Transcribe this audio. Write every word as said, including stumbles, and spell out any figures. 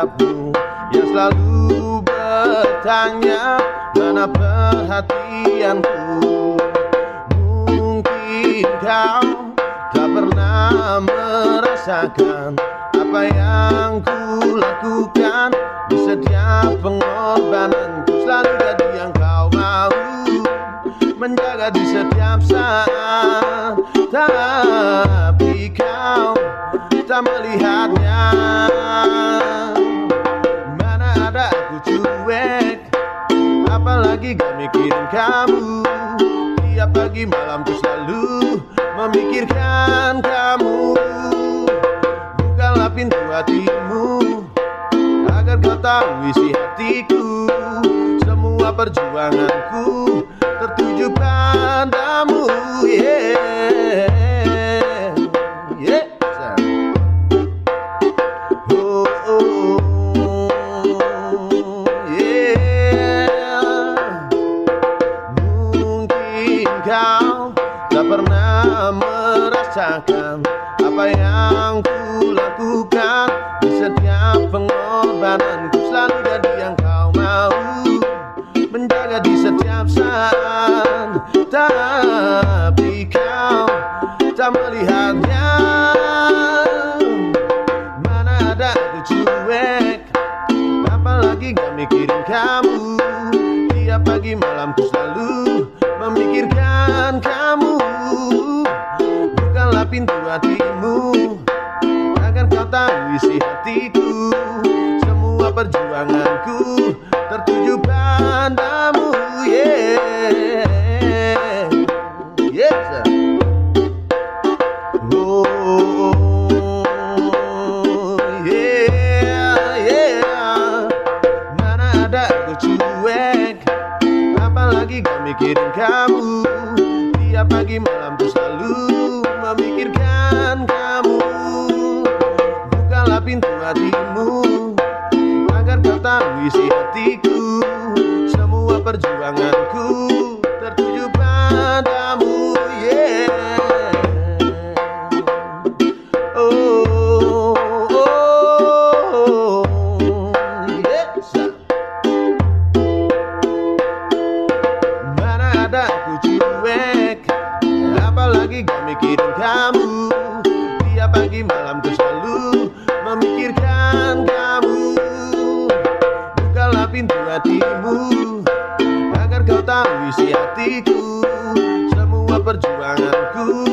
sikapmu yang selalu bertanya mana perhatianku. Mungkin kau tak pernah merasakan apa yang ku lakukan di setiap pengorbananku. Selalu jadi yang kau mau, menjaga di setiap saat, tapi kau tak melihatnya. Mana ada aku cuek, apalagi gak mikirin kamu. Tiap pagi malamku selalu memikirkan kamu. Bukalah pintu hatimu agar kau tahu isi hatiku. Semua perjuanganku tertuju padamu. Yeah, yeah. Oh, oh, oh, yeah. Mungkin kau tak pernah merasakan apa yang ku lakukan di setiap pengorbananku. Selalu jadi yang kau mau, menjaga di setiap saat, tapi kau tak melihatnya. Mana ada aku cuek, apalagi gak mikirin kamu. Tiap pagi malamku selalu memikirkan kamu. Bukalah pintu hatimu agar kau tahu isi hatiku. Semua perjuanganku tertuju padamu. Yeah, yes. Oh, yeah, yeah. Mana ada aku cuek, apalagi gak mikirin kamu. Tiap pagi malamku selalu memikirkan kamu. Bukalah pintu hatimu agar kau tahu isi hatiku. Semua perjuanganku tertuju padamu. Yeah. Oh, oh, oh, yes. Mana ada aku cuek, apalagi gak mikirin kamu. Tiap pagi malamku selalu memikirkan kamu. Bukalah pintu hatimu agar kau tahu isi hatiku. Semua perjuanganku